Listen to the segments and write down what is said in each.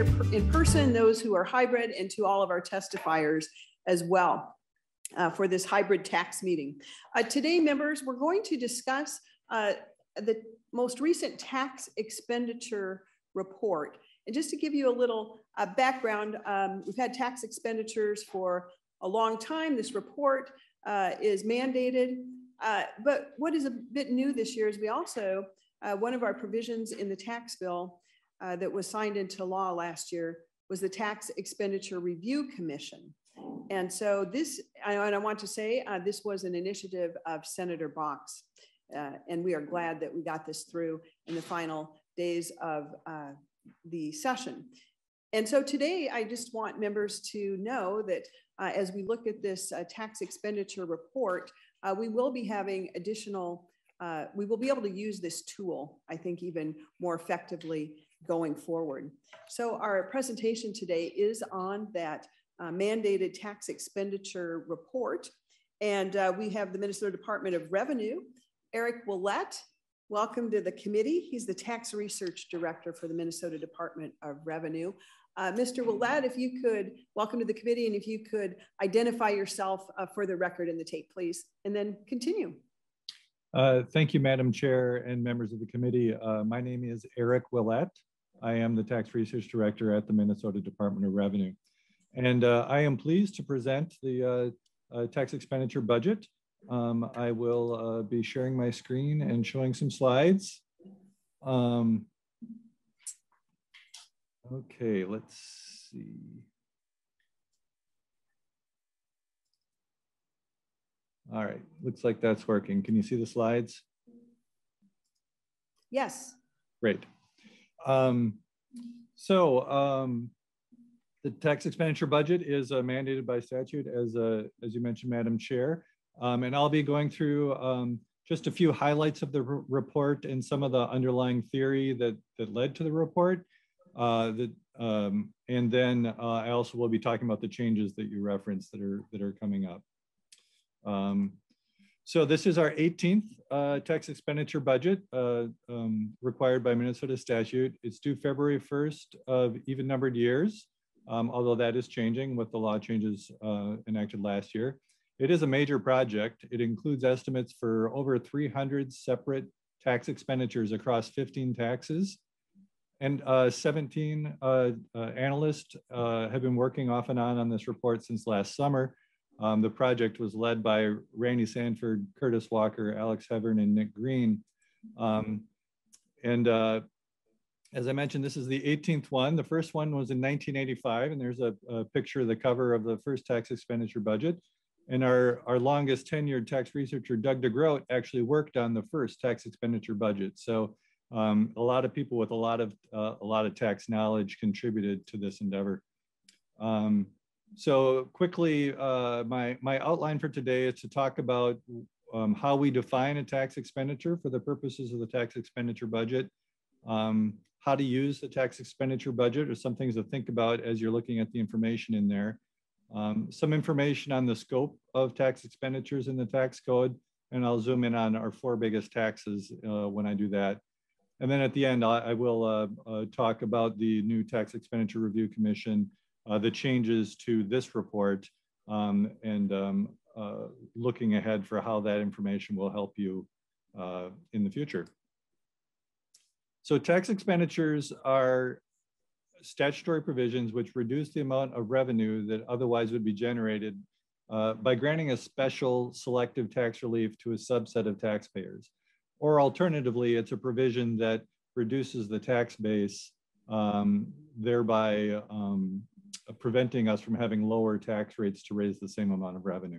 in person, those who are hybrid, and to all of our testifiers as well for this hybrid tax meeting. Today, members, we're going to discuss the most recent tax expenditure report. And just to give you a little background, we've had tax expenditures for a long time. This report is mandated. But what is a bit new this year is we also, one of our provisions in the tax bill that was signed into law last year was the Tax Expenditure Review Commission. And so this, and I want to say, this was an initiative of Senator Box. And we are glad that we got this through in the final days of the session. And so today, I just want members to know that as we look at this tax expenditure report, we will be having additional, we will be able to use this tool, I think, even more effectively going forward. So our presentation today is on that mandated tax expenditure report. And we have the Minnesota Department of Revenue, Eric Willett. Welcome to the committee. He's the Tax Research Director for the Minnesota Department of Revenue. Mr. Willett, if you could, welcome to the committee, and if you could identify yourself for the record in the tape, please, and then continue. Thank you, Madam Chair and members of the committee. My name is Eric Willett. I am the Tax Research Director at the Minnesota Department of Revenue. And I am pleased to present the tax expenditure budget. I will be sharing my screen and showing some slides. Okay, let's see. All right, looks like that's working. Can you see the slides? Yes. Great. The tax expenditure budget is mandated by statute, as you mentioned, Madam Chair. And I'll be going through just a few highlights of the report and some of the underlying theory that led to the report. And then I also will be talking about the changes that you referenced that are coming up. So this is our 18th tax expenditure budget required by Minnesota statute. It's due February 1st of even numbered years, although that is changing with the law changes enacted last year. It is a major project. It includes estimates for over 300 separate tax expenditures across 15 taxes. And 17 analysts have been working off and on this report since last summer. The project was led by Randy Sanford, Curtis Walker, Alex Hevern, and Nick Green. As I mentioned, this is the 18th one. The first one was in 1985, and there's a picture of the cover of the first tax expenditure budget. And our longest tenured tax researcher, Doug DeGroat, actually worked on the first tax expenditure budget. So a lot of people with a lot of tax knowledge contributed to this endeavor. So quickly, my outline for today is to talk about how we define a tax expenditure for the purposes of the tax expenditure budget, how to use the tax expenditure budget, or some things to think about as you're looking at the information in there, some information on the scope of tax expenditures in the tax code, and I'll zoom in on our 4 biggest taxes when I do that. And then at the end, I will talk about the new Tax Expenditure Review Commission, the changes to this report, and looking ahead for how that information will help you in the future. So tax expenditures are statutory provisions which reduce the amount of revenue that otherwise would be generated by granting a special selective tax relief to a subset of taxpayers. Or alternatively, it's a provision that reduces the tax base, thereby preventing us from having lower tax rates to raise the same amount of revenue.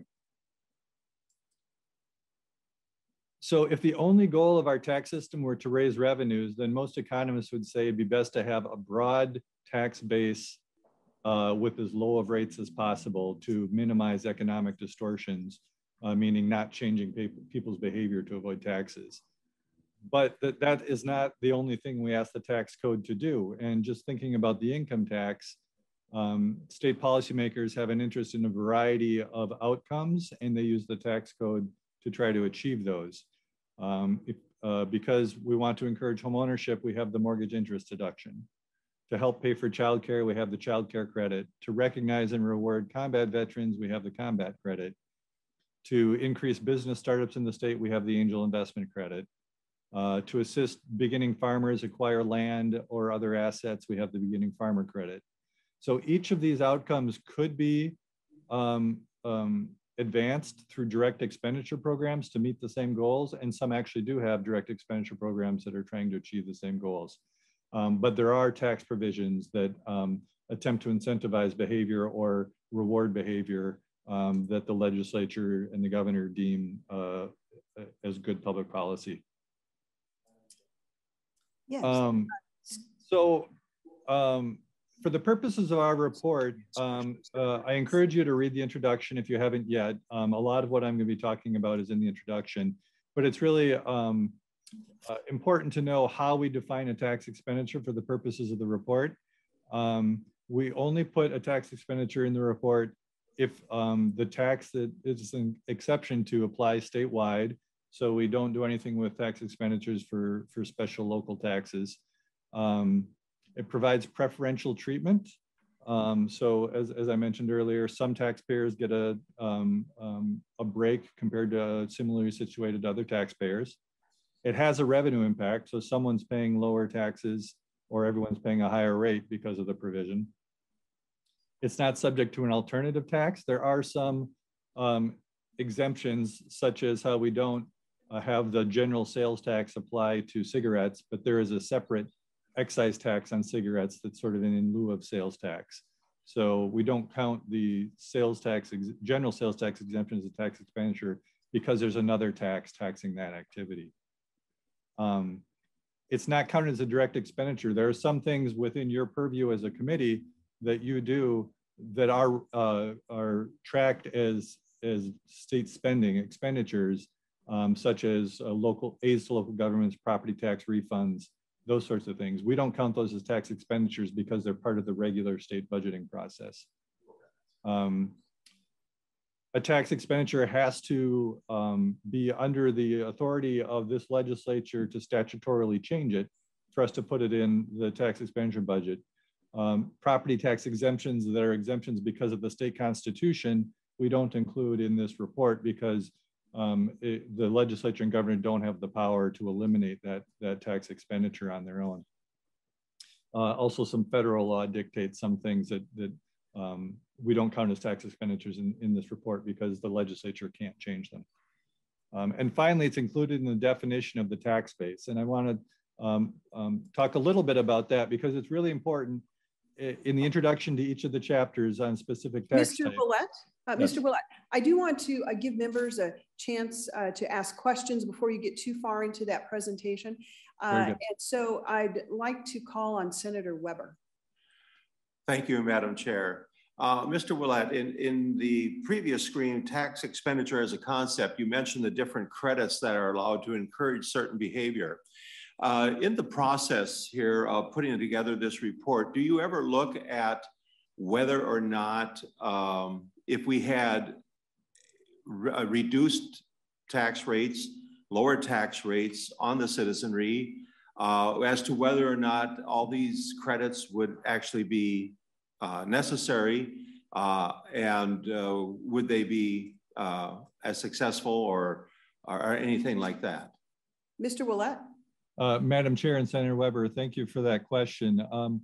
So if the only goal of our tax system were to raise revenues, then most economists would say it'd be best to have a broad tax base with as low of rates as possible to minimize economic distortions, meaning not changing people's behavior to avoid taxes. But that is not the only thing we ask the tax code to do. And just thinking about the income tax, state policymakers have an interest in a variety of outcomes, and they use the tax code to try to achieve those. Because we want to encourage home ownership, we have the mortgage interest deduction. To help pay for childcare, we have the childcare credit. To recognize and reward combat veterans, we have the combat credit. To increase business startups in the state, we have the angel investment credit. To assist beginning farmers acquire land or other assets, we have the beginning farmer credit. So each of these outcomes could be advanced through direct expenditure programs to meet the same goals, and some actually do have direct expenditure programs that are trying to achieve the same goals. But there are tax provisions that attempt to incentivize behavior or reward behavior that the legislature and the governor deem as good public policy. Yes. For the purposes of our report, I encourage you to read the introduction if you haven't yet. A lot of what I'm going to be talking about is in the introduction, but it's really important to know how we define a tax expenditure for the purposes of the report. We only put a tax expenditure in the report if the tax that is an exception to applies statewide. So we don't do anything with tax expenditures for special local taxes. It provides preferential treatment. So as I mentioned earlier, some taxpayers get a break compared to similarly situated other taxpayers. It has a revenue impact. So someone's paying lower taxes or everyone's paying a higher rate because of the provision. It's not subject to an alternative tax. There are some exemptions, such as how we don't have the general sales tax apply to cigarettes, but there is a separate excise tax on cigarettes that's sort of in lieu of sales tax. So we don't count the sales tax, general sales tax exemption as a tax expenditure because there's another tax taxing that activity. It's not counted as a direct expenditure. There are some things within your purview as a committee that you do that are tracked as state spending expenditures, such as local aids to local governments, property tax refunds, those sorts of things. We don't count those as tax expenditures because they're part of the regular state budgeting process. A tax expenditure has to be under the authority of this legislature to statutorily change it for us to put it in the tax expenditure budget. Property tax exemptions that are exemptions because of the state constitution, we don't include in this report because the legislature and governor don't have the power to eliminate that tax expenditure on their own. Also, some federal law dictates some things that we don't count as tax expenditures in this report because the legislature can't change them. And finally, it's included in the definition of the tax base. And I want to talk a little bit about that because it's really important in the introduction to each of the chapters on specific tax Mr. Willett, Yes. Mr. Willett, I do want to give members a chance to ask questions before you get too far into that presentation. And so I'd like to call on Senator Weber. Thank you, Madam Chair. Mr. Willett, in the previous screen, tax expenditure as a concept, you mentioned the different credits that are allowed to encourage certain behavior. In the process here of putting together this report, do you ever look at whether or not if we had reduced tax rates, lower tax rates on the citizenry, as to whether or not all these credits would actually be necessary, and would they be as successful or anything like that? Mr. Willett. Madam Chair and Senator Weber, thank you for that question.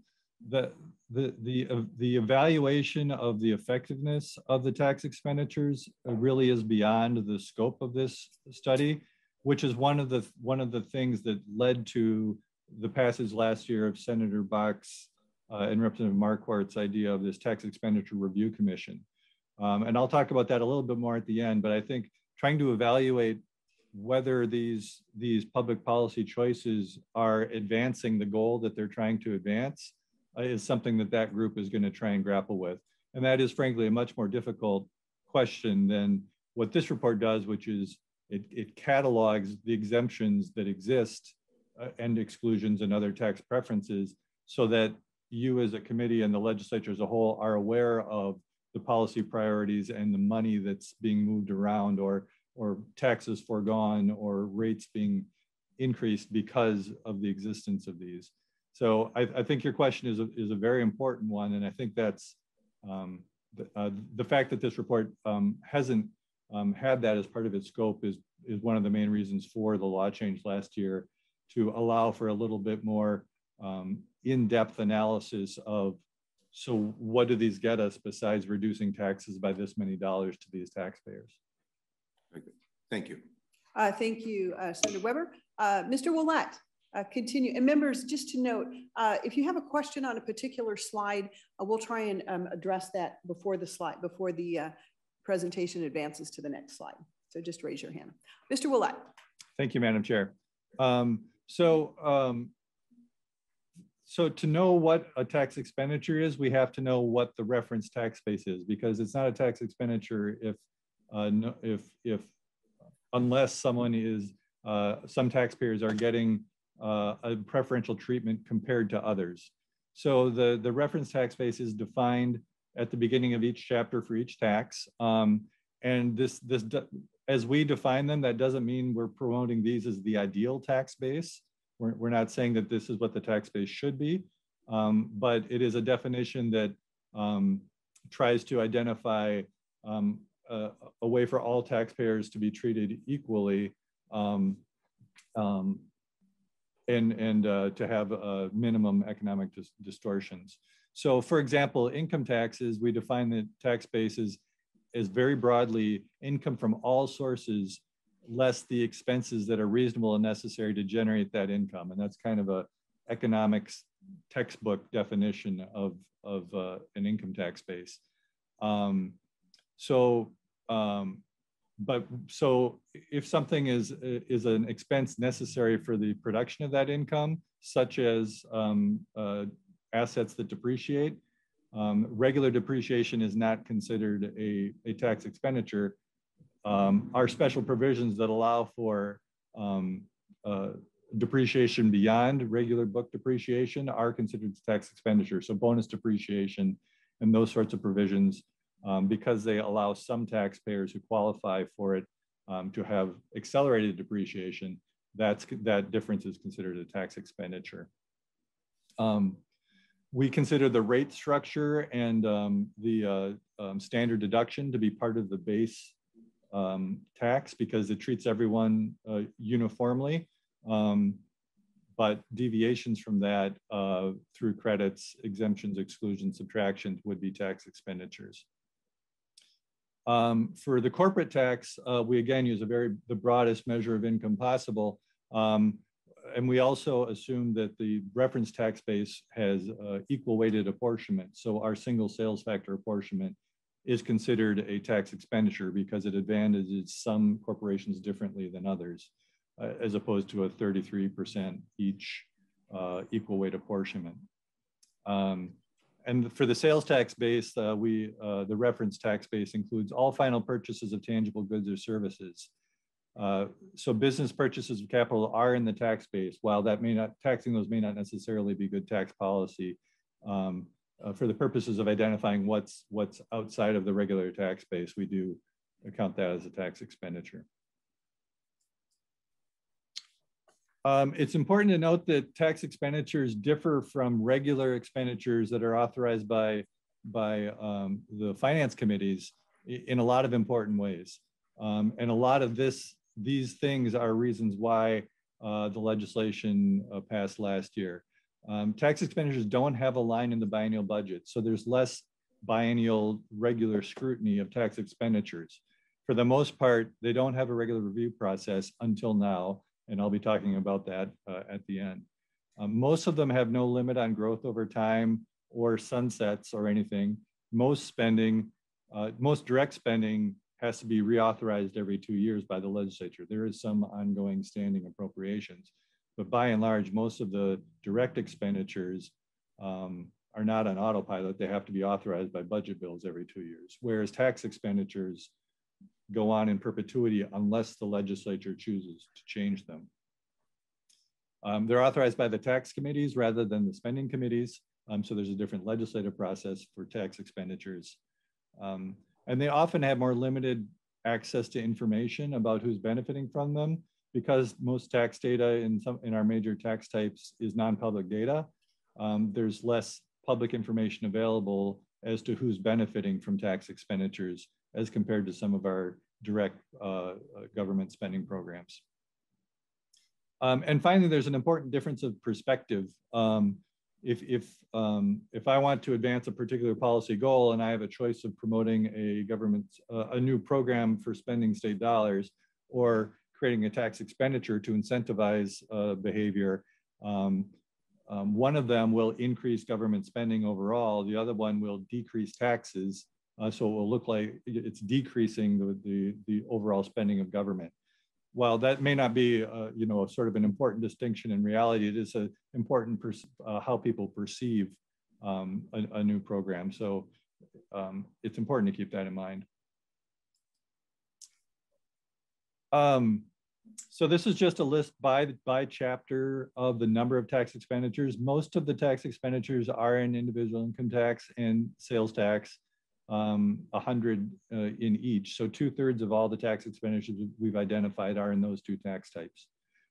The evaluation of the effectiveness of the tax expenditures really is beyond the scope of this study, which is one of the things that led to the passage last year of Senator Bach's and Representative Marquardt's idea of this tax expenditure review commission. And I'll talk about that a little bit more at the end, but I think trying to evaluate whether these public policy choices are advancing the goal that they're trying to advance is something that group is going to try and grapple with. And that is frankly a much more difficult question than what this report does, which is it catalogs the exemptions that exist and exclusions and other tax preferences so that you as a committee and the legislature as a whole are aware of the policy priorities and the money that's being moved around or taxes foregone or rates being increased because of the existence of these. So I think your question is a very important one, and I think that's the fact that this report hasn't had that as part of its scope is one of the main reasons for the law change last year, to allow for a little bit more in-depth analysis of, so what do these get us besides reducing taxes by this many dollars to these taxpayers? Very good. Thank you. Thank you, Senator Weber. Mr. Willett, continue. And members, just to note, if you have a question on a particular slide, we'll try and address that before the presentation advances to the next slide. So just raise your hand. Mr. Willett. Thank you, Madam Chair. So to know what a tax expenditure is, we have to know what the reference tax base is, because it's not a tax expenditure if unless someone is, some taxpayers are getting a preferential treatment compared to others. So the reference tax base is defined at the beginning of each chapter for each tax. And as we define them, that doesn't mean we're promoting these as the ideal tax base. We're not saying that this is what the tax base should be, but it is a definition that tries to identify a way for all taxpayers to be treated equally, and to have minimum economic distortions. So for example, income taxes, we define the tax bases as very broadly income from all sources less the expenses that are reasonable and necessary to generate that income. And that's kind of a economics textbook definition of an income tax base. So if something is an expense necessary for the production of that income, such as assets that depreciate, regular depreciation is not considered a tax expenditure. Our special provisions that allow for depreciation beyond regular book depreciation are considered tax expenditure. So bonus depreciation and those sorts of provisions, because they allow some taxpayers who qualify for it to have accelerated depreciation, that difference is considered a tax expenditure. We consider the rate structure and the standard deduction to be part of the base tax, because it treats everyone uniformly. But deviations from that through credits, exemptions, exclusions, subtractions would be tax expenditures. For the corporate tax, we again use the broadest measure of income possible. And we also assume that the reference tax base has equal weighted apportionment. So our single sales factor apportionment is considered a tax expenditure because it advantages some corporations differently than others, as opposed to a 33% each equal weight apportionment. And for the sales tax base, the reference tax base includes all final purchases of tangible goods or services. So business purchases of capital are in the tax base. While taxing those may not necessarily be good tax policy, for the purposes of identifying what's outside of the regular tax base, we do count that as a tax expenditure. It's important to note that tax expenditures differ from regular expenditures that are authorized by the finance committees in a lot of important ways. And a lot of these things are reasons why the legislation passed last year. Tax expenditures don't have a line in the biennial budget, so there's less biennial regular scrutiny of tax expenditures. For the most part, they don't have a regular review process until now, and I'll be talking about that at the end. Most of them have no limit on growth over time or sunsets or anything. Most direct spending has to be reauthorized every 2 years by the legislature. There is some ongoing standing appropriations, but by and large, most of the direct expenditures are not on autopilot. They have to be authorized by budget bills every 2 years, whereas tax expenditures go on in perpetuity unless the legislature chooses to change them. They're authorized by the tax committees rather than the spending committees. So there's a different legislative process for tax expenditures. And they often have more limited access to information about who's benefiting from them, because most tax data in our major tax types is non-public data. there's less public information available as to who's benefiting from tax expenditures as compared to some of our direct government spending programs. And finally, there's an important difference of perspective. If I want to advance a particular policy goal and I have a choice of promoting a new program for spending state dollars or creating a tax expenditure to incentivize behavior, one of them will increase government spending overall. The other one will decrease taxes. So it will look like it's decreasing the overall spending of government. While that may not be, sort of an important distinction in reality, it is important how people perceive a new program. So it's important to keep that in mind. So this is just a list by chapter of the number of tax expenditures. Most of the tax expenditures are in individual income tax and sales tax, 100 in each. So 2/3 of all the tax expenditures we've identified are in those two tax types.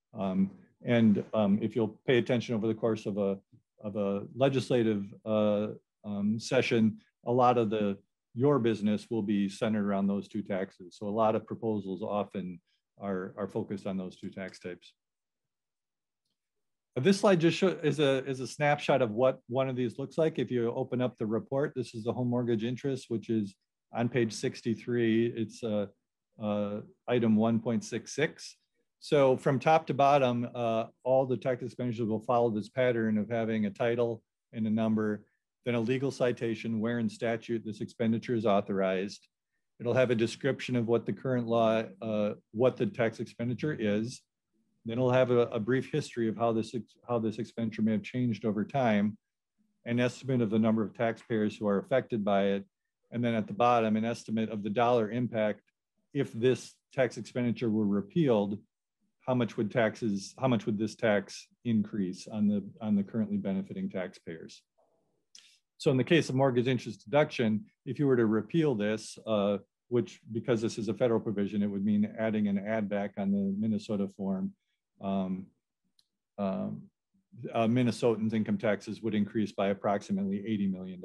If you'll pay attention over the course of a legislative session, a lot of your business will be centered around those two taxes. So a lot of proposals often are focused on those two tax types. This slide just is a snapshot of what one of these looks like. If you open up the report, this is the home mortgage interest, which is on page 63. It's item 1.66. So from top to bottom, all the tax expenditures will follow this pattern of having a title and a number, then a legal citation where in statute this expenditure is authorized. It'll have a description of what the current law, what the tax expenditure is. Then it'll have a brief history of how this expenditure may have changed over time, an estimate of the number of taxpayers who are affected by it, and then at the bottom, an estimate of the dollar impact if this tax expenditure were repealed. How much would this tax increase on the currently benefiting taxpayers? So in the case of mortgage interest deduction, if you were to repeal this, which because this is a federal provision, it would mean adding an add back on the Minnesota form. Minnesotans' income taxes would increase by approximately $80 million.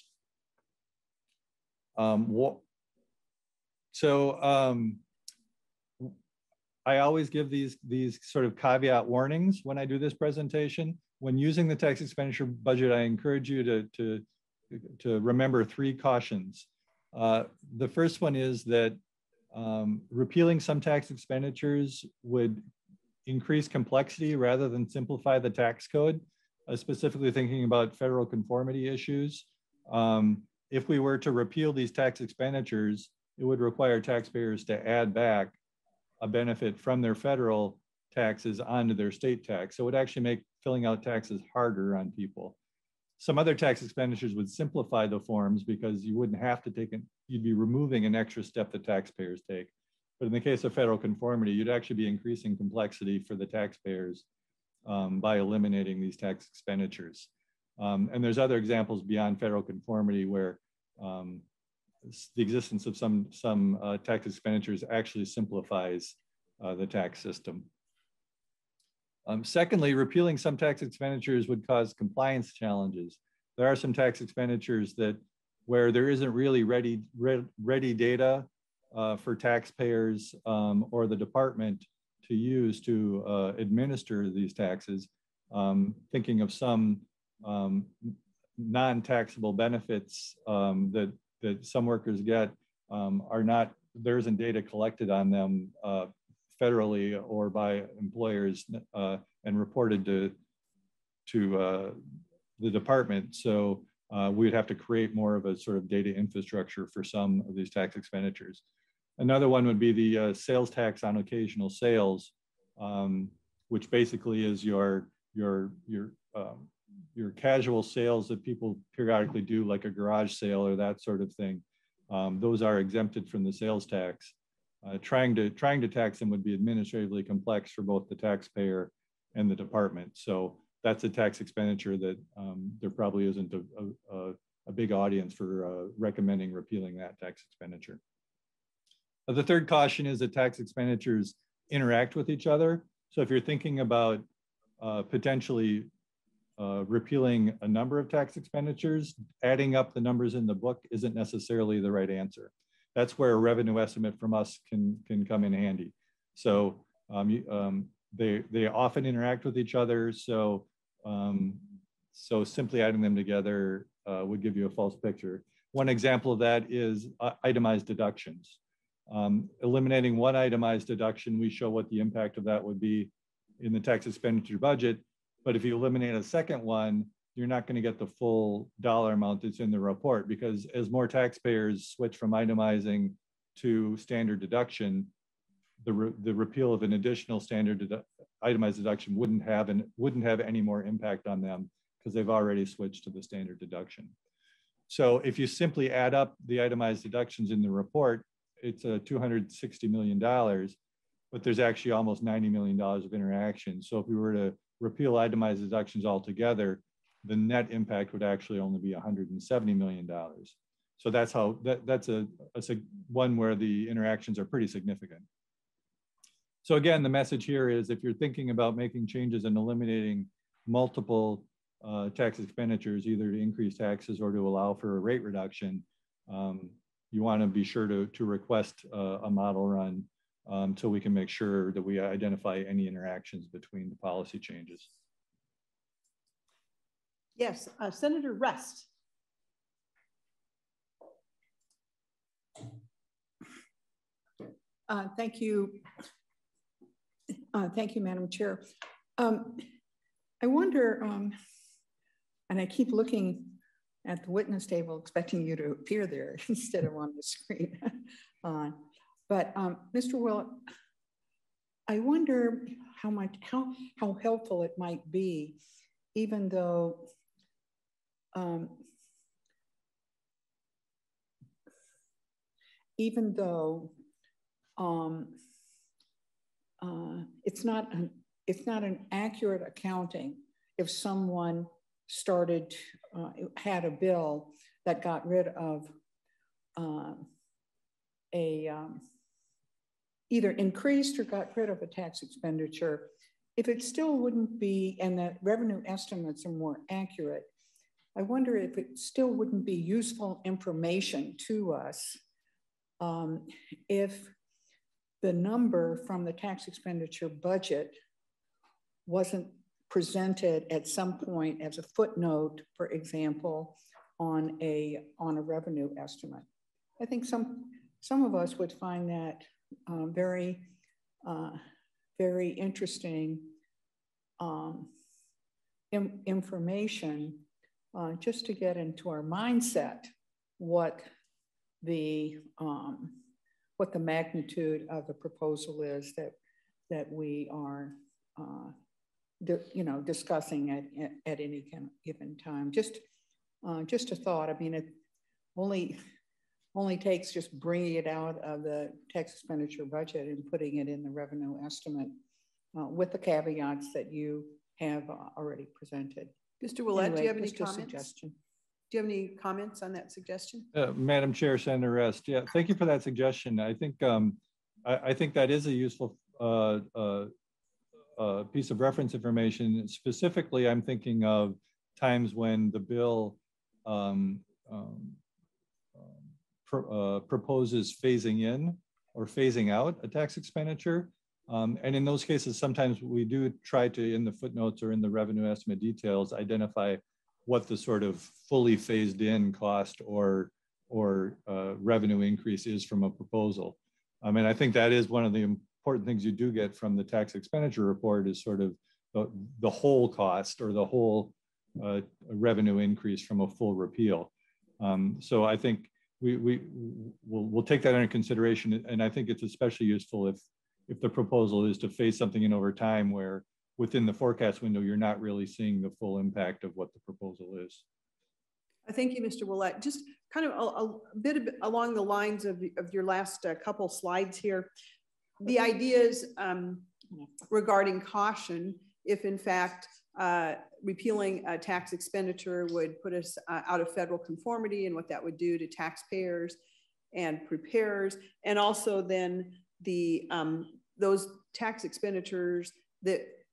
I always give these sort of caveat warnings when I do this presentation. When using the tax expenditure budget, I encourage you to remember 3 cautions. The first one is that repealing some tax expenditures would increase complexity rather than simplify the tax code, specifically thinking about federal conformity issues. If we were to repeal these tax expenditures, it would require taxpayers to add back a benefit from their federal taxes onto their state tax. So it would actually make filling out taxes harder on people. Some other tax expenditures would simplify the forms because you wouldn't have to you'd be removing an extra step that taxpayers take. But in the case of federal conformity, you'd actually be increasing complexity for the taxpayers by eliminating these tax expenditures. And there's other examples beyond federal conformity where the existence of some tax expenditures actually simplifies the tax system. Secondly, repealing some tax expenditures would cause compliance challenges. There are some tax expenditures where there isn't really ready data for taxpayers or the department to use to administer these taxes. Thinking of some non-taxable benefits that some workers get there isn't data collected on them federally or by employers and reported to the department. So we'd have to create more of a sort of data infrastructure for some of these tax expenditures. Another one would be the sales tax on occasional sales, which basically is your casual sales that people periodically do, like a garage sale or that sort of thing. Those are exempted from the sales tax. Trying to tax them would be administratively complex for both the taxpayer and the department. So that's a tax expenditure that there probably isn't a big audience for recommending repealing that tax expenditure. The third caution is that tax expenditures interact with each other. So if you're thinking about potentially repealing a number of tax expenditures, adding up the numbers in the book isn't necessarily the right answer. That's where a revenue estimate from us can come in handy. So they often interact with each other. So simply adding them together would give you a false picture. One example of that is itemized deductions. Eliminating one itemized deduction, we show what the impact of that would be in the tax expenditure budget. But if you eliminate a second one, you're not going to get the full dollar amount that's in the report, because as more taxpayers switch from itemizing to standard deduction, the repeal of an additional standard itemized deduction wouldn't have any more impact on them, because they've already switched to the standard deduction. So if you simply add up the itemized deductions in the report, it's $260 million, but there's actually almost $90 million of interaction. So if we were to repeal itemized deductions altogether, the net impact would actually only be $170 million. So that's how that's one where the interactions are pretty significant. So again, the message here is, if you're thinking about making changes and eliminating multiple tax expenditures, either to increase taxes or to allow for a rate reduction, you want to be sure to request a model run so we can make sure that we identify any interactions between the policy changes. Yes, Senator Rust. Thank you. Thank you, Madam Chair. I wonder, and I keep looking at the witness table, expecting you to appear there instead of on the screen. But Mr. Willett, I wonder how helpful it might be, even though it's not an accurate accounting if someone had a bill that got rid of either increased or got rid of a tax expenditure, if it still wouldn't be, and the revenue estimates are more accurate, I wonder if it still wouldn't be useful information to us if the number from the tax expenditure budget wasn't presented at some point as a footnote, for example, on a revenue estimate. I think some of us would find that very interesting information, just to get into our mindset what the magnitude of the proposal is that we are discussing at any given time. Just a thought. I mean, it only takes just bringing it out of the tax expenditure budget and putting it in the revenue estimate with the caveats that you have already presented. Mr. Willett, anyway, do you have any just comments? A suggestion. Do you have any comments on that suggestion? Madam Chair, Senator Rest, yeah, thank you for that suggestion. I think that is a useful piece of reference information. Specifically, I'm thinking of times when the bill proposes phasing in or phasing out a tax expenditure. And in those cases, sometimes we do try to, in the footnotes or in the revenue estimate details, identify what the sort of fully phased in cost or revenue increase is from a proposal. And I think that is one of the important things you do get from the tax expenditure report, is sort of the whole cost or the whole revenue increase from a full repeal. So I think we'll take that under consideration, and I think it's especially useful if the proposal is to phase something in over time, where within the forecast window you're not really seeing the full impact of what the proposal is. Thank you, Mr. Willett. Just kind of a bit along the lines of your last couple slides here, the ideas regarding caution, if in fact repealing a tax expenditure would put us out of federal conformity, and what that would do to taxpayers and preparers, and also then the those tax expenditures that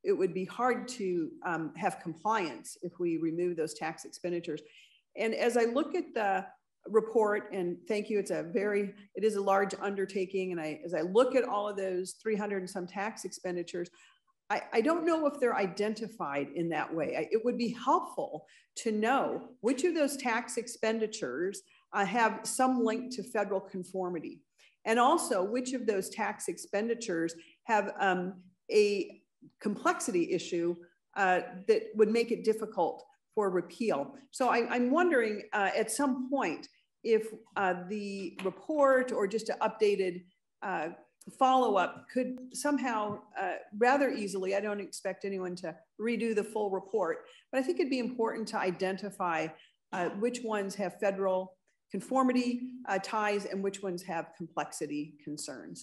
it would be hard to have compliance if we remove those tax expenditures. And as I look at the report, and thank you, it is a large undertaking. And as I look at all of those 300 and some tax expenditures, I don't know if they're identified in that way. It would be helpful to know which of those tax expenditures have some link to federal conformity. And also which of those tax expenditures have a complexity issue that would make it difficult for repeal. So I'm wondering at some point if the report or just an updated follow-up could somehow rather easily, I don't expect anyone to redo the full report, but I think it'd be important to identify which ones have federal conformity ties and which ones have complexity concerns.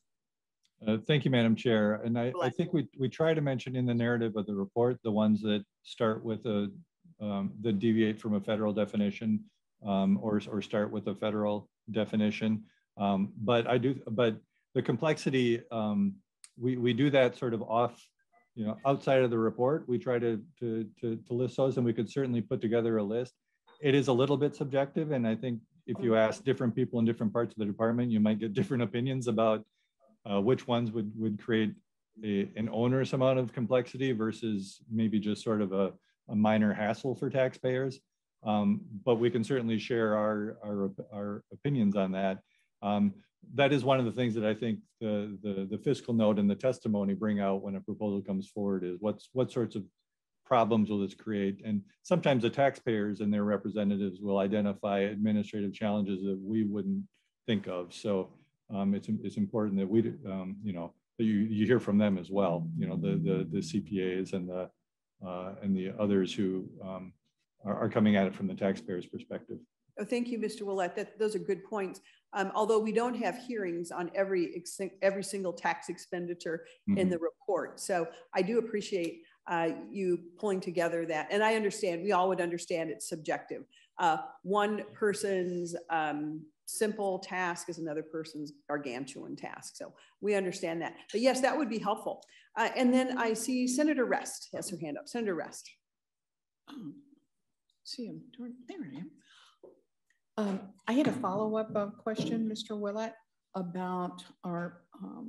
Thank you, Madam Chair. And I think we try to mention in the narrative of the report the ones that start with that deviate from a federal definition or start with a federal definition. But the complexity, we do that sort of off, outside of the report. We try to list those, and we could certainly put together a list. It is a little bit subjective, and I think if you ask different people in different parts of the department, you might get different opinions about which ones would create an onerous amount of complexity versus maybe just sort of a minor hassle for taxpayers. But we can certainly share our opinions on that. That is one of the things that I think the fiscal note and the testimony bring out when a proposal comes forward is what sorts of problems will this create? And sometimes the taxpayers and their representatives will identify administrative challenges that we wouldn't think of. So it's important that we, that you hear from them as well. The CPAs and the others who are coming at it from the taxpayer's perspective. Oh, thank you, Mr. Willett. Those are good points. Although we don't have hearings on every single tax expenditure in the report. So I do appreciate you pulling together that. And I understand, we all would understand it's subjective. One person's simple task is another person's gargantuan task. So we understand that. But yes, that would be helpful. And then I see Senator Rest has her hand up. Senator Rest. See him, there I am. I had a follow-up question, Mr. Willett, about our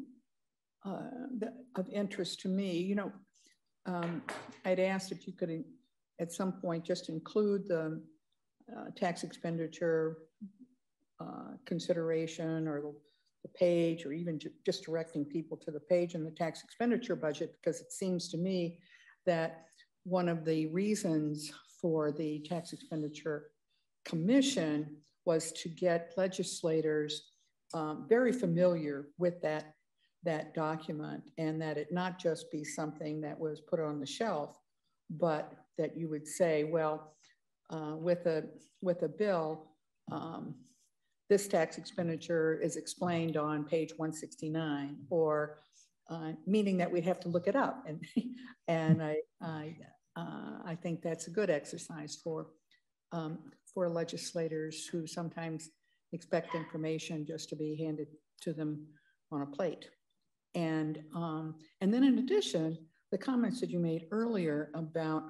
of interest to me. I'd asked if you could at some point just include the tax expenditure consideration or the page, or even just directing people to the page in the tax expenditure budget, because it seems to me that one of the reasons for the tax expenditure commission was to get legislators very familiar with that document, and that it not just be something that was put on the shelf, but that you would say, well, with a bill, this tax expenditure is explained on page 169, or meaning that we'd have to look it up. And I think that's a good exercise for legislators who sometimes expect information just to be handed to them on a plate. And then in addition, the comments that you made earlier about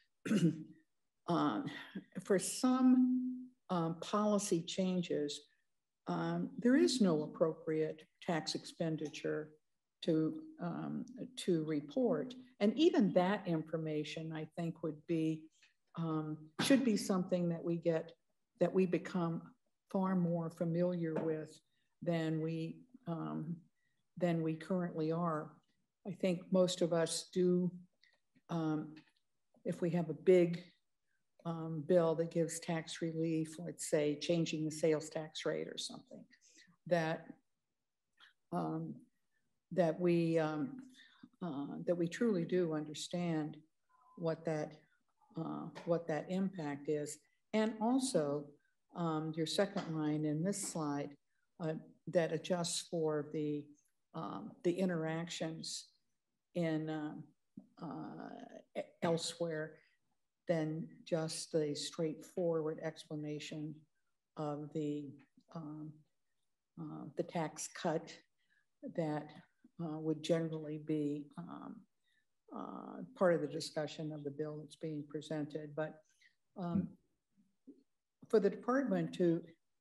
for some policy changes, there is no appropriate tax expenditure to report. And even that information, I think, would be should be something that we become far more familiar with than we currently are. I think most of us do, if we have a big bill that gives tax relief, let's say changing the sales tax rate or something, that we truly do understand what that impact is. And also your second line in this slide that adjusts for the interactions in elsewhere than just the straightforward explanation of the tax cut that would generally be part of the discussion of the bill that's being presented. But for the department to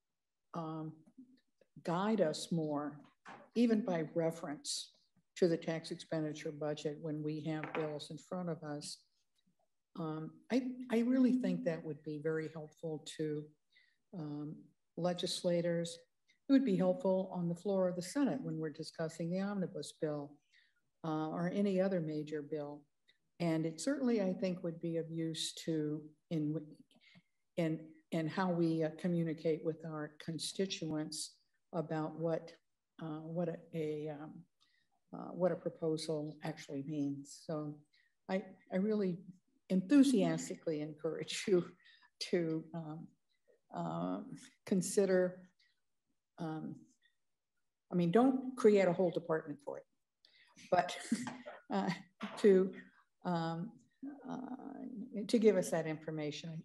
guide us more, even by reference to the tax expenditure budget when we have bills in front of us, I really think that would be very helpful to legislators. It would be helpful on the floor of the Senate when we're discussing the omnibus bill or any other major bill. And it certainly, I think, would be of use to in how we communicate with our constituents about what a proposal actually means. So I really enthusiastically encourage you to consider, I mean, don't create a whole department for it, but to give us that information.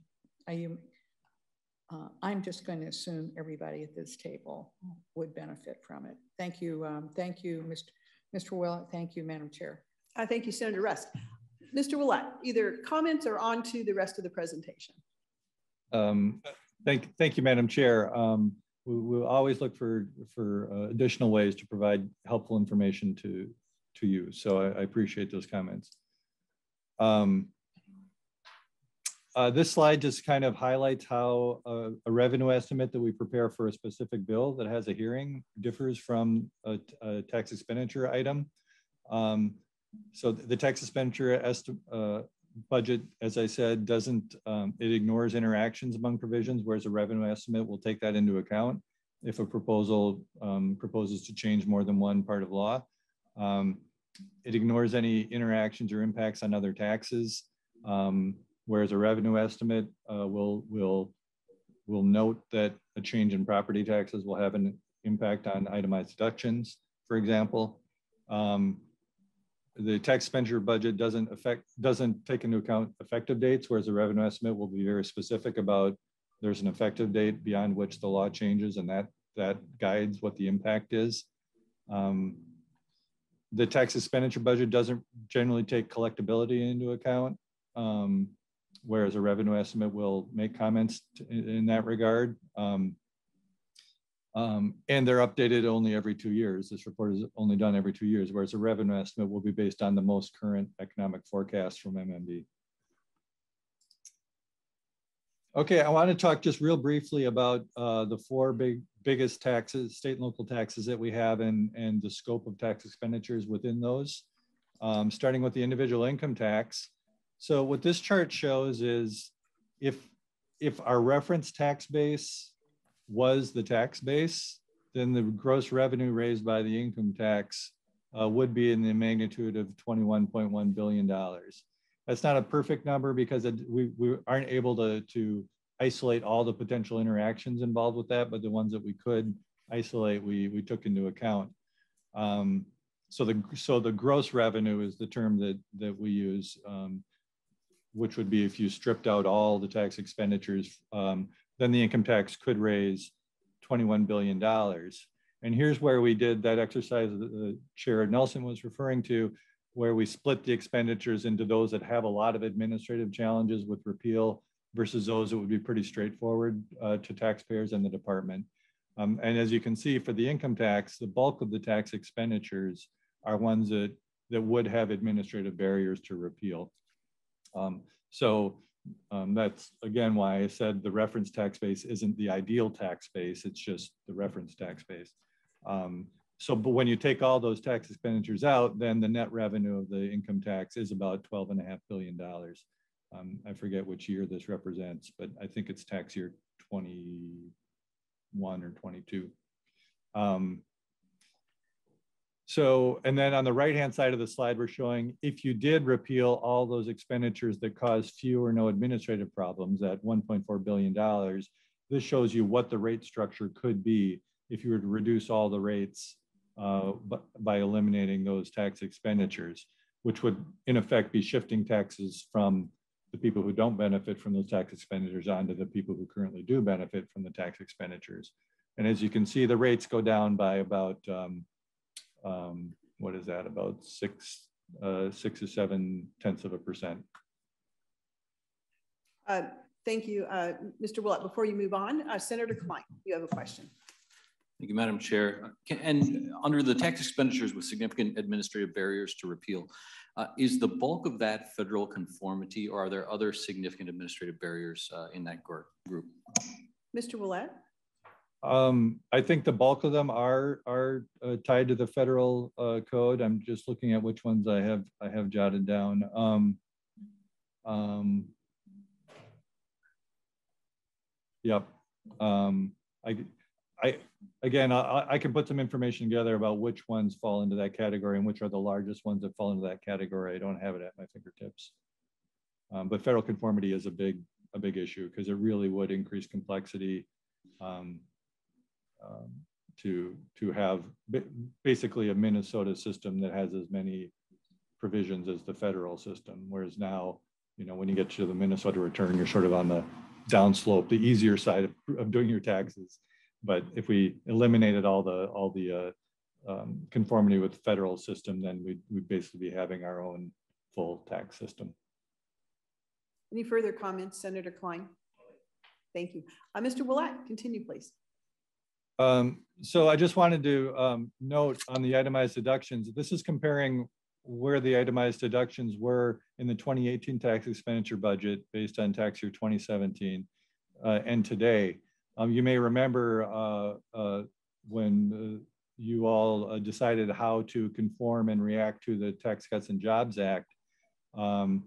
I'm just going to assume everybody at this table would benefit from it. Thank you. Thank you, Mr. Willett. Thank you, Madam Chair. Thank you, Senator Rust. Mr. Willett, either comments or on to the rest of the presentation. Thank you, Madam Chair. We'll always look for additional ways to provide helpful information to you. So I appreciate those comments. This slide just kind of highlights how a revenue estimate that we prepare for a specific bill that has a hearing differs from a tax expenditure item. So the tax expenditure budget, as I said, doesn't, it ignores interactions among provisions, whereas a revenue estimate will take that into account if a proposal proposes to change more than one part of law. It ignores any interactions or impacts on other taxes, whereas a revenue estimate will note that a change in property taxes will have an impact on itemized deductions, for example. The tax expenditure budget doesn't take into account effective dates, whereas the revenue estimate will be very specific about there's an effective date beyond which the law changes, and that guides what the impact is. The tax expenditure budget doesn't generally take collectability into account, whereas a revenue estimate will make comments in that regard. And they're updated only every 2 years. This report is only done every 2 years, whereas a revenue estimate will be based on the most current economic forecast from MMD. Okay, I want to talk just real briefly about the four biggest taxes, state and local taxes that we have, and the scope of tax expenditures within those, starting with the individual income tax. So what this chart shows is if our reference tax base was the tax base, then the gross revenue raised by the income tax would be in the magnitude of $21.1 billion. That's not a perfect number because we aren't able to isolate all the potential interactions involved with that, but the ones that we could isolate, we took into account. So the gross revenue is the term that we use, which would be if you stripped out all the tax expenditures, then the income tax could raise $21 billion. And here's where we did that exercise that Chair Nelson was referring to, where we split the expenditures into those that have a lot of administrative challenges with repeal versus those that would be pretty straightforward to taxpayers and the department. And as you can see, for the income tax, the bulk of the tax expenditures are ones that would have administrative barriers to repeal. That's again why I said the reference tax base isn't the ideal tax base, it's just the reference tax base. But when you take all those tax expenditures out, then the net revenue of the income tax is about $12.5 billion. I forget which year this represents, but I think it's tax year 21 or 22. And then on the right-hand side of the slide, we're showing if you did repeal all those expenditures that cause few or no administrative problems at $1.4 billion, this shows you what the rate structure could be if you were to reduce all the rates by eliminating those tax expenditures, which would in effect be shifting taxes from the people who don't benefit from those tax expenditures onto the people who currently do benefit from the tax expenditures. And as you can see, the rates go down by about, what is that, about 6 or 0.7%. Thank you, Mr. Willett. Before you move on, Senator Klein, you have a question. Thank you, Madam Chair. And under the tax expenditures with significant administrative barriers to repeal, is the bulk of that federal conformity, or are there other significant administrative barriers in that group? Mr. Willett? I think the bulk of them are tied to the federal code. I'm just looking at which ones I have jotted down. Yep. I can put some information together about which ones fall into that category and which are the largest ones that fall into that category. I don't have it at my fingertips. But federal conformity is a big issue because it really would increase complexity to have basically a Minnesota system that has as many provisions as the federal system. Whereas now, you know, when you get to the Minnesota return, you're sort of on the downslope, the easier side of doing your taxes. But if we eliminated all the conformity with the federal system, then we'd basically be having our own full tax system. Any further comments, Senator Klein? Thank you. Mr. Willett, continue, please. So I just wanted to note on the itemized deductions, this is comparing where the itemized deductions were in the 2018 tax expenditure budget based on tax year 2017 and today. You may remember when you all decided how to conform and react to the Tax Cuts and Jobs Act. A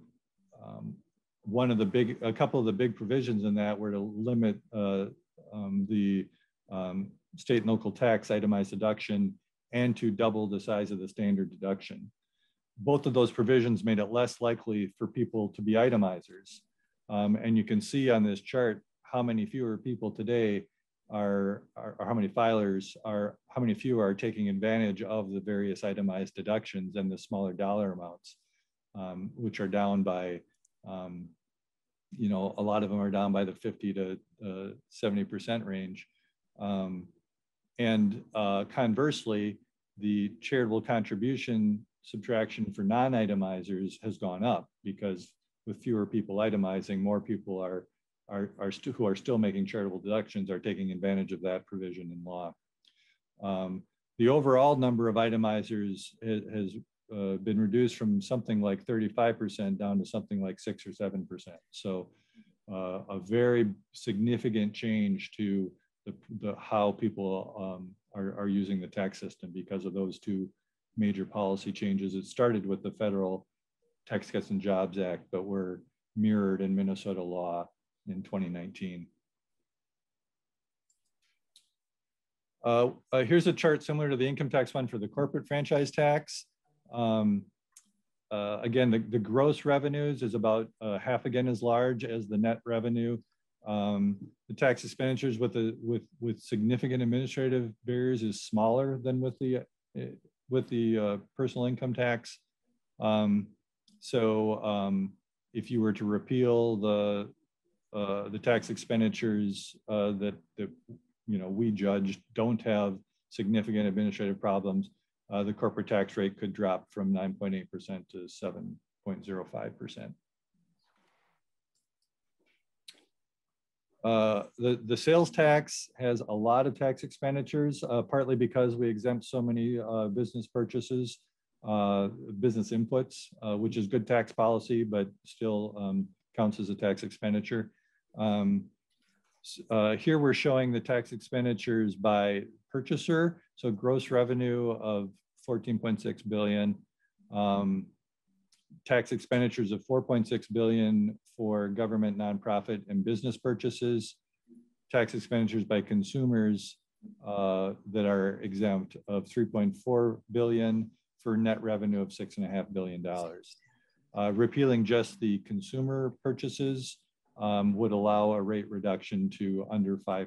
couple of the big provisions in that were to limit the state and local tax itemized deduction and to double the size of the standard deduction. Both of those provisions made it less likely for people to be itemizers. And you can see on this chart how many fewer people today or how many filers are, how many fewer are taking advantage of the various itemized deductions and the smaller dollar amounts, which are down by, you know, a lot of them are down by the 50 to 70% range. And conversely, the charitable contribution subtraction for non-itemizers has gone up because with fewer people itemizing, more people who are still making charitable deductions are taking advantage of that provision in law. The overall number of itemizers has been reduced from something like 35% down to something like 6 or 7%. So a very significant change to how people are using the tax system because of those two major policy changes. It started with the federal Tax Cuts and Jobs Act, but were mirrored in Minnesota law in 2019. Here's a chart similar to the income tax one for the corporate franchise tax. Again, the gross revenues is about half again as large as the net revenue. The tax expenditures with significant administrative barriers is smaller than with the personal income tax. If you were to repeal the tax expenditures that you know we judge don't have significant administrative problems, the corporate tax rate could drop from 9.8% to 7.05%. The sales tax has a lot of tax expenditures, partly because we exempt so many business purchases, business inputs, which is good tax policy, but still counts as a tax expenditure. Here we're showing the tax expenditures by purchaser. So gross revenue of 14.6 billion, tax expenditures of 4.6 billion for government, nonprofit, and business purchases, tax expenditures by consumers that are exempt of 3.4 billion for net revenue of $6.5 billion. Repealing just the consumer purchases would allow a rate reduction to under 5%.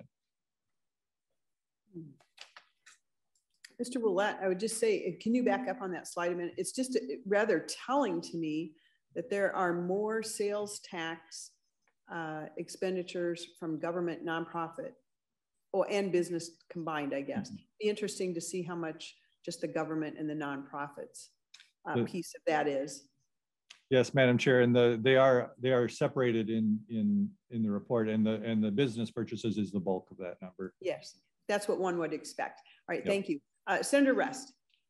Mr. Willett, I would just say, can you back up on that slide a minute? It's just rather telling to me that there are more sales tax expenditures from government, nonprofit, and business combined, I guess. Be interesting to see how much just the government and the nonprofits piece of that is. Yes, Madam Chair, and they are separated in the report, and the business purchases is the bulk of that number. Yes, that's what one would expect. All right, Yep. thank you. Senator Rest.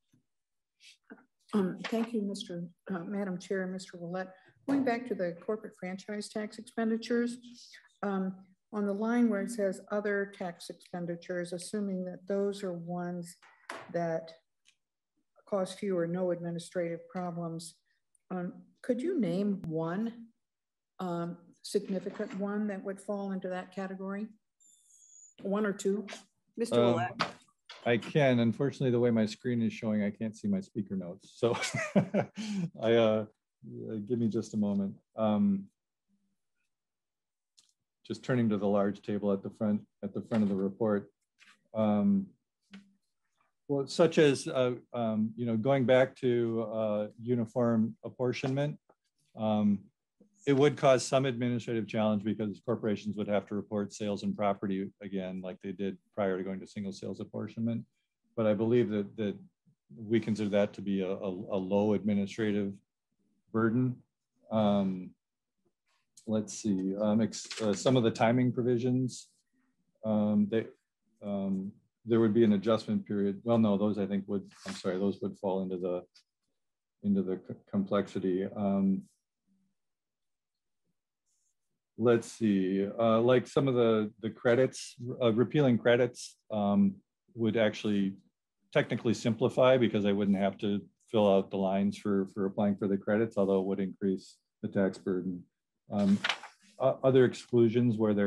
Thank you, Madam Chair and Mr. Willett. Going back to the corporate franchise tax expenditures, on the line where it says other tax expenditures, assuming that those are ones that cause few or no administrative problems, could you name one significant one that would fall into that category? One or two? Mr. Willett. I can. Unfortunately, the way my screen is showing, I can't see my speaker notes. So give me just a moment. Just turning to the large table at the front of the report. Well, such as going back to uniform apportionment, it would cause some administrative challenge because corporations would have to report sales and property again, like they did prior to going to single sales apportionment. But I believe that we consider that to be a low administrative burden. Let's see, some of the timing provisions, there would be an adjustment period. Well, no, those I think would, I'm sorry, those would fall into the complexity. Let's see, like some of the credits, repealing credits would actually technically simplify because I wouldn't have to fill out the lines for applying for the credits, although it would increase the tax burden. Other exclusions where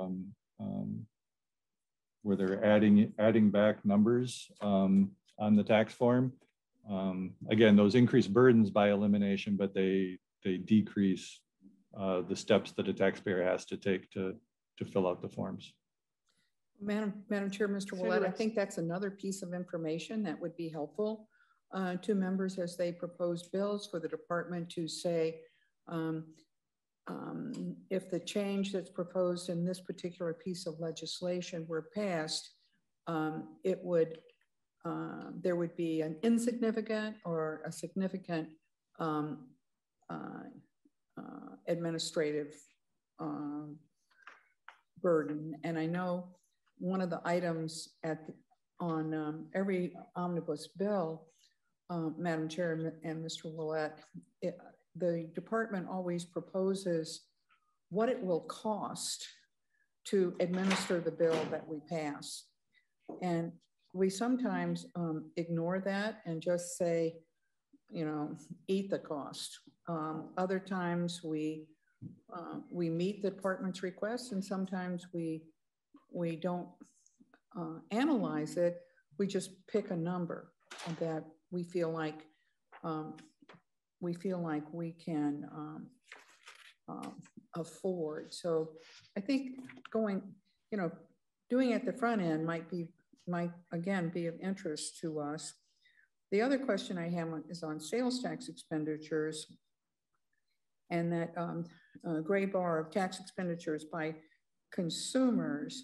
they're adding back numbers on the tax form. Again, those increase burdens by elimination, but they decrease the steps that a taxpayer has to take to fill out the forms. Madam Chair, Mr. Willett, I think that's another piece of information that would be helpful to members as they propose bills for the department to say, if the change that's proposed in this particular piece of legislation were passed, it would, there would be an insignificant or a significant administrative burden. And I know one of the items on every omnibus bill, Madam Chair and Mr. Willett, the department always proposes what it will cost to administer the bill that we pass. And we sometimes ignore that and just say, you know, eat the cost. Other times we meet the department's requests, and sometimes we don't analyze it. We just pick a number that we feel like we can afford. So I think going, you know, doing at the front end might again be of interest to us. The other question I have is on sales tax expenditures, and that gray bar of tax expenditures by consumers.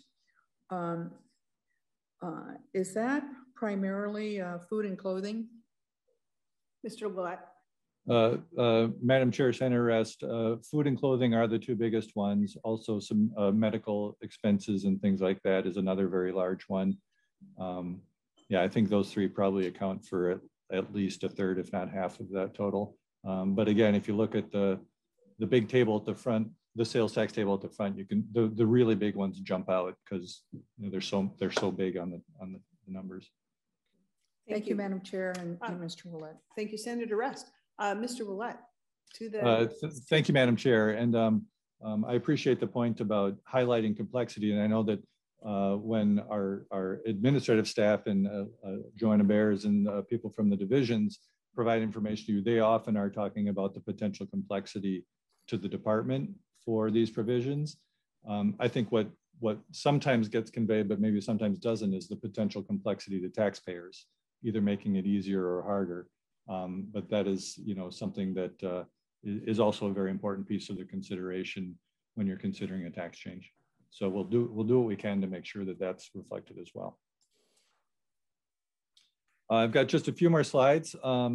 Is that primarily food and clothing? Mr. Willett. Madam Chair, Senator Rest, food and clothing are the two biggest ones. Also some medical expenses and things like that is another very large one. Yeah, I think those three probably account for at least a third, if not half of that total. But again, if you look at the big table at the front, the sales tax table at the front, you can the really big ones jump out because you know, they're so big on the numbers. Thank you, Madam Chair and Mr. Willett. Thank you, Senator Rest. Mr. Willett, to the. Thank you, Madam Chair. And I appreciate the point about highlighting complexity. And I know that when our administrative staff and Joanna Bears and people from the divisions provide information to you, they often are talking about the potential complexity to the department for these provisions. I think what sometimes gets conveyed, but maybe sometimes doesn't, is the potential complexity to taxpayers, either making it easier or harder. But that is, you know, something that is also a very important piece of the consideration when you're considering a tax change. So we'll do what we can to make sure that that's reflected as well. I've got just a few more slides.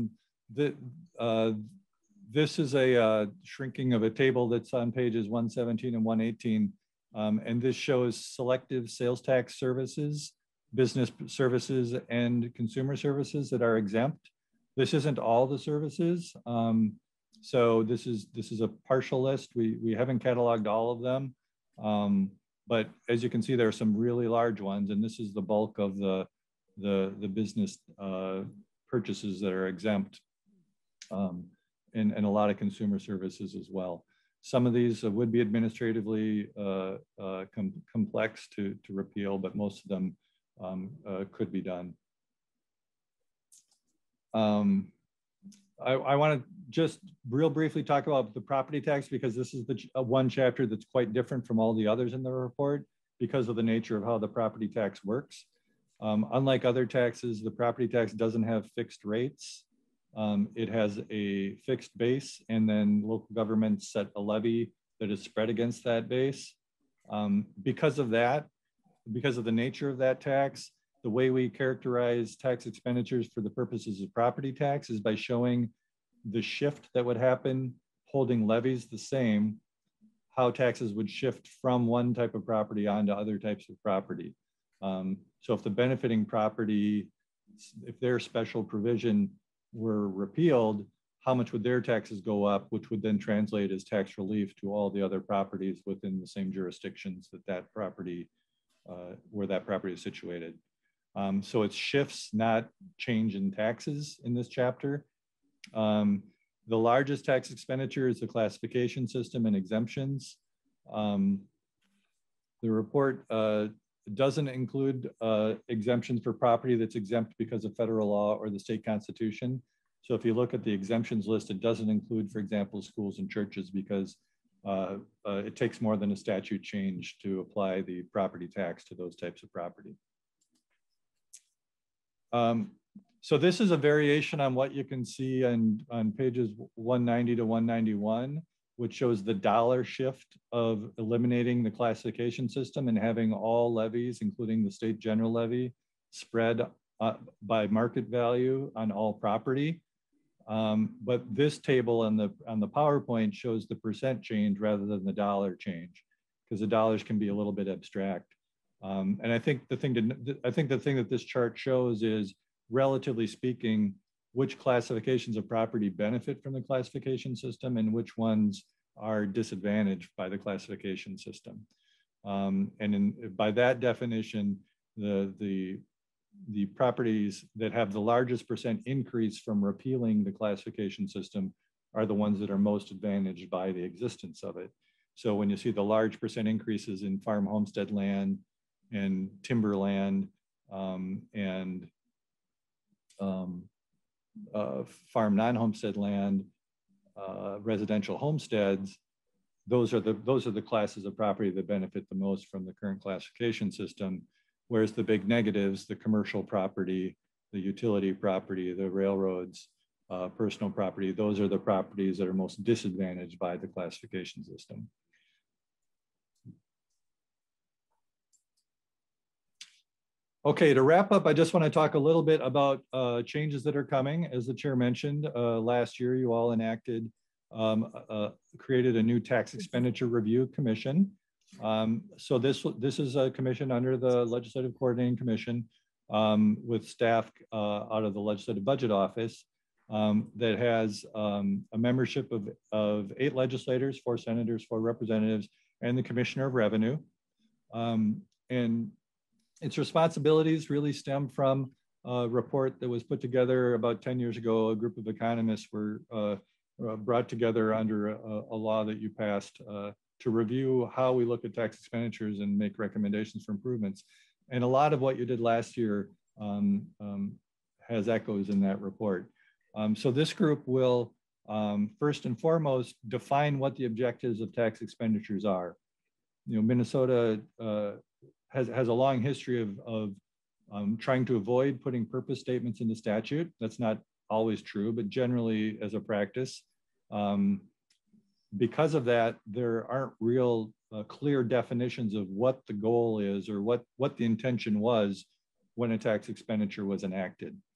This is a shrinking of a table that's on pages 117 and 118. And this shows selective sales tax services, business services, and consumer services that are exempt. This isn't all the services. So this is a partial list. We haven't cataloged all of them. But as you can see, there are some really large ones, and this is the bulk of the business purchases that are exempt, and a lot of consumer services as well. Some of these would be administratively complex to repeal, but most of them could be done. I want to just real briefly talk about the property tax, because this is the one chapter that's quite different from all the others in the report because of the nature of how the property tax works. Unlike other taxes, the property tax doesn't have fixed rates. It has a fixed base, and then local governments set a levy that is spread against that base. Because of that, because of the nature of that tax, the way we characterize tax expenditures for the purposes of property tax is by showing the shift that would happen holding levies the same, how taxes would shift from one type of property onto other types of property. So if the benefiting property, if their special provision were repealed, how much would their taxes go up, which would then translate as tax relief to all the other properties within the same jurisdictions that property, where that property is situated. So it's shifts, not change in taxes in this chapter. The largest tax expenditure is the classification system and exemptions. The report doesn't include exemptions for property that's exempt because of federal law or the state constitution. So if you look at the exemptions list, it doesn't include, for example, schools and churches, because it takes more than a statute change to apply the property tax to those types of property. So this is a variation on what you can see on pages 190 to 191, which shows the dollar shift of eliminating the classification system and having all levies, including the state general levy, spread by market value on all property. But this table on the PowerPoint shows the percent change rather than the dollar change, because the dollars can be a little bit abstract. And I think the thing that this chart shows is, relatively speaking, which classifications of property benefit from the classification system and which ones are disadvantaged by the classification system. By that definition, the properties that have the largest percent increase from repealing the classification system are the ones that are most advantaged by the existence of it. So when you see the large percent increases in farm homestead land and timberland and farm non-homestead land, residential homesteads, those are the classes of property that benefit the most from the current classification system. Whereas the big negatives, the commercial property, the utility property, the railroads, personal property, those are the properties that are most disadvantaged by the classification system. Okay, to wrap up, I just want to talk a little bit about changes that are coming. As the chair mentioned, last year you all enacted, created a new tax expenditure review commission. So this is a commission under the Legislative Coordinating Commission with staff out of the Legislative Budget Office that has a membership of 8 legislators, 4 senators, 4 representatives, and the Commissioner of Revenue. And its responsibilities really stem from a report that was put together about 10 years ago. A group of economists were brought together under a law that you passed to review how we look at tax expenditures and make recommendations for improvements. And a lot of what you did last year has echoes in that report. So this group will first and foremost define what the objectives of tax expenditures are. You know, Minnesota has a long history of trying to avoid putting purpose statements in the statute. That's not always true, but generally as a practice. Because of that, there aren't real clear definitions of what the goal is or what the intention was when a tax expenditure was enacted.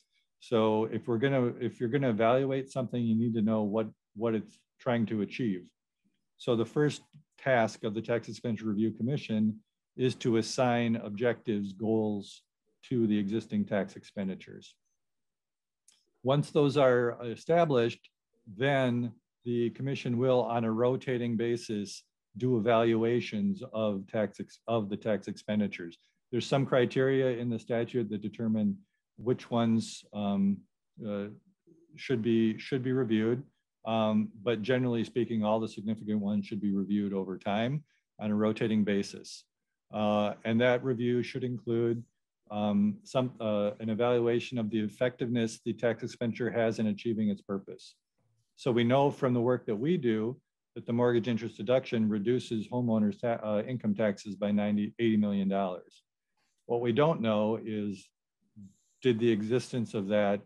So if you're gonna evaluate something, you need to know what it's trying to achieve. So the first task of the Tax Expenditure Review Commission is to assign objectives, goals to the existing tax expenditures. Once those are established, then the commission will, on a rotating basis, do evaluations of the tax expenditures. There's some criteria in the statute that determine which ones should be reviewed. But generally speaking, all the significant ones should be reviewed over time on a rotating basis. And that review should include an evaluation of the effectiveness the tax expenditure has in achieving its purpose. So we know from the work that we do that the mortgage interest deduction reduces homeowners' income taxes by $80 million. What we don't know is, did the existence of that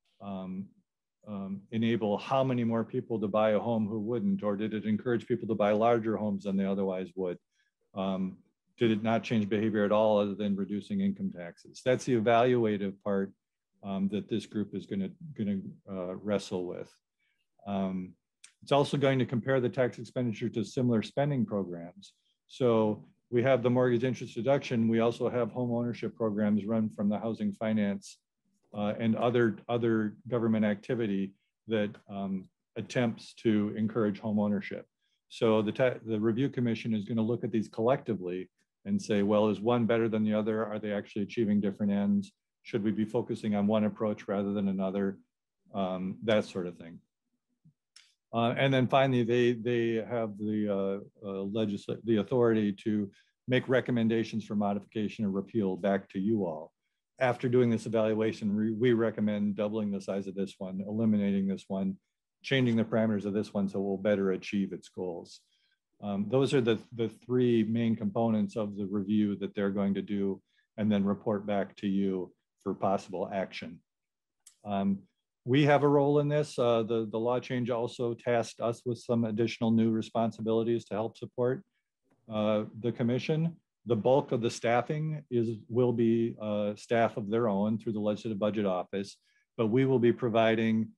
enable how many more people to buy a home who wouldn't, or did it encourage people to buy larger homes than they otherwise would? Did it not change behavior at all other than reducing income taxes? That's the evaluative part that this group is gonna wrestle with. It's also going to compare the tax expenditure to similar spending programs. So we have the mortgage interest deduction. We also have home ownership programs run from the housing finance and other government activity that attempts to encourage home ownership. So the review commission is going to look at these collectively and say, well, is one better than the other? Are they actually achieving different ends? Should we be focusing on one approach rather than another? That sort of thing. And then finally, they have the authority to make recommendations for modification or repeal back to you all. After doing this evaluation, we recommend doubling the size of this one, eliminating this one, changing the parameters of this one so we'll better achieve its goals. Those are the three main components of the review that they're going to do and then report back to you for possible action. We have a role in this. The law change also tasked us with some additional new responsibilities to help support the commission. The bulk of the staffing will be staff of their own through the Legislative Budget Office, but we will be providing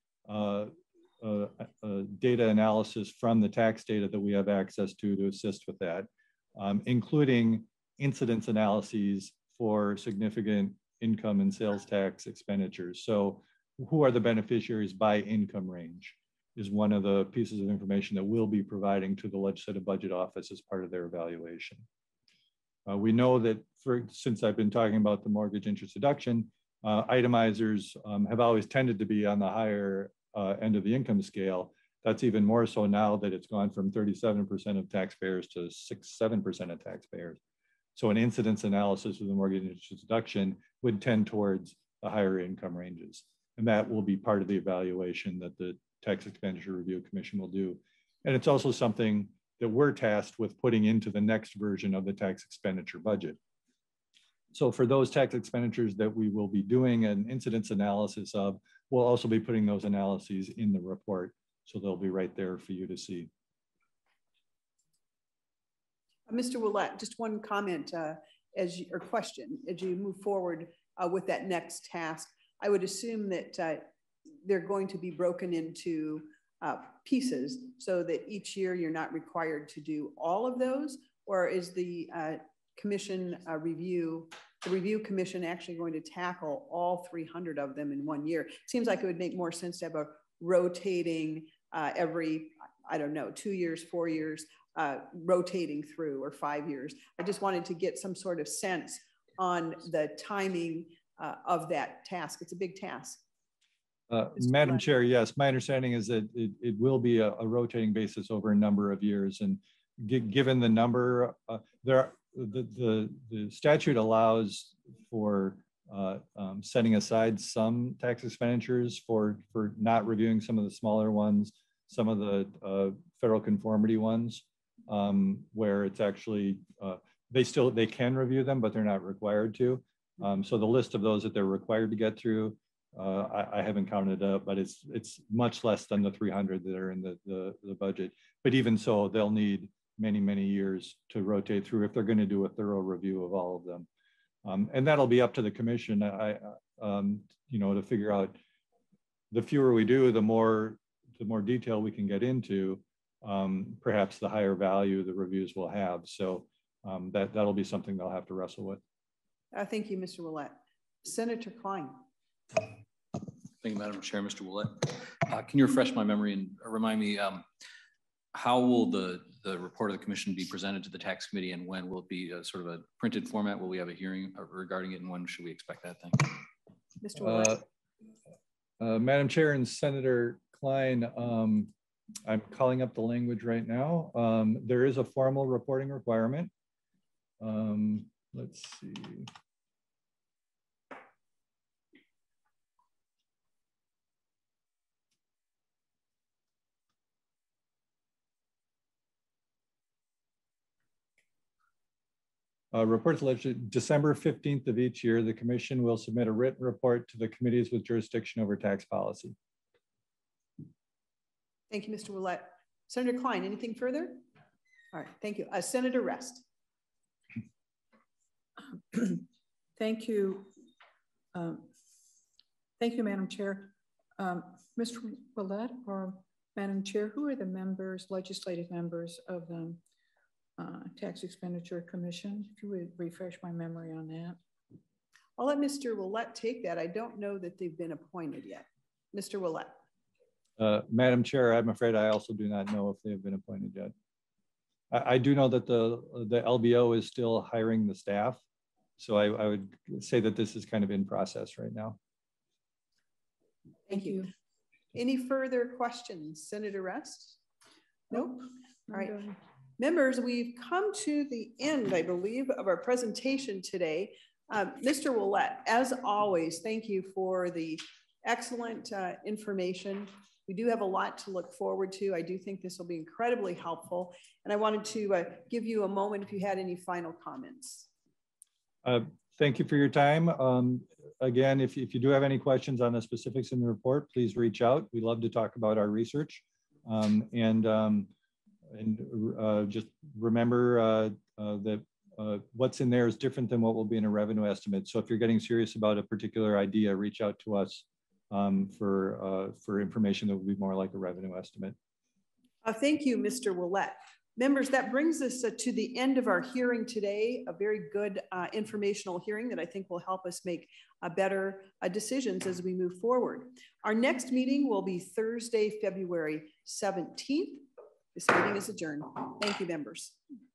data analysis from the tax data that we have access to assist with that, including incidence analyses for significant income and sales tax expenditures. So who are the beneficiaries by income range is one of the pieces of information that we'll be providing to the Legislative Budget Office as part of their evaluation. We know that since I've been talking about the mortgage interest deduction, itemizers have always tended to be on the higher end of the income scale. That's even more so now that it's gone from 37% of taxpayers to 7% of taxpayers. So an incidence analysis of the mortgage interest deduction would tend towards the higher income ranges. And that will be part of the evaluation that the Tax Expenditure Review Commission will do. And it's also something that we're tasked with putting into the next version of the tax expenditure budget. So for those tax expenditures that we will be doing an incidence analysis of, we'll also be putting those analyses in the report. So they'll be right there for you to see. Mr. Ouellette, just one comment or question as you move forward with that next task. I would assume that they're going to be broken into pieces so that each year you're not required to do all of those, or is the review commission actually going to tackle all 300 of them in 1 year? It seems like it would make more sense to have a rotating every, I don't know, 2 years, 4 years, rotating through, or 5 years. I just wanted to get some sort of sense on the timing of that task. It's a big task. Madam Chair, yes, my understanding is that it will be a rotating basis over a number of years. And given the number, the statute allows for setting aside some tax expenditures for not reviewing some of the smaller ones, some of the federal conformity ones, where it's actually, they can review them, but they're not required to. So the list of those that they're required to get through, I haven't counted up, but it's much less than the 300 that are in the budget. But even so, they'll need many, many years to rotate through if they're going to do a thorough review of all of them. And that'll be up to the commission, to figure out the fewer we do, the more detail we can get into, perhaps the higher value the reviews will have. So that'll be something they'll have to wrestle with. Thank you, Mr. Willett. Senator Klein. Thank you, Madam Chair. Mr. Willett, can you refresh my memory and remind me how will the report of the commission be presented to the tax committee, and when will it be sort of a printed format? Will we have a hearing regarding it, and when should we expect that thing? Mr. Willett. Madam Chair and Senator Klein, I'm calling up the language right now. There is a formal reporting requirement. Let's see. Reports alleged December 15th of each year, the commission will submit a written report to the committees with jurisdiction over tax policy. Thank you, Mr. Willett. Senator Klein, anything further? All right, thank you. Senator Rest. Thank you. Thank you, Madam Chair. Mr. Willett or Madam Chair, who are the members, legislative members of the Tax Expenditure Commission? If you would refresh my memory on that. I'll let Mr. Willett take that. I don't know that they've been appointed yet. Mr. Willett. Madam Chair, I'm afraid I also do not know if they have been appointed yet. I do know that the LBO is still hiring the staff. So I would say that this is kind of in process right now. Thank you. Any further questions? Senator Rest? Nope. All right. Members, we've come to the end, I believe, of our presentation today. Mr. Willett, as always, thank you for the excellent information. We do have a lot to look forward to. I do think this will be incredibly helpful. And I wanted to give you a moment if you had any final comments. Thank you for your time. Again, if you do have any questions on the specifics in the report, please reach out. We love to talk about our research. Just remember that what's in there is different than what will be in a revenue estimate. So if you're getting serious about a particular idea, reach out to us for information that will be more like a revenue estimate. Thank you, Mr. Willett. Members, that brings us to the end of our hearing today, a very good informational hearing that I think will help us make better decisions as we move forward. Our next meeting will be Thursday, February 17th. This meeting is adjourned. Thank you, members.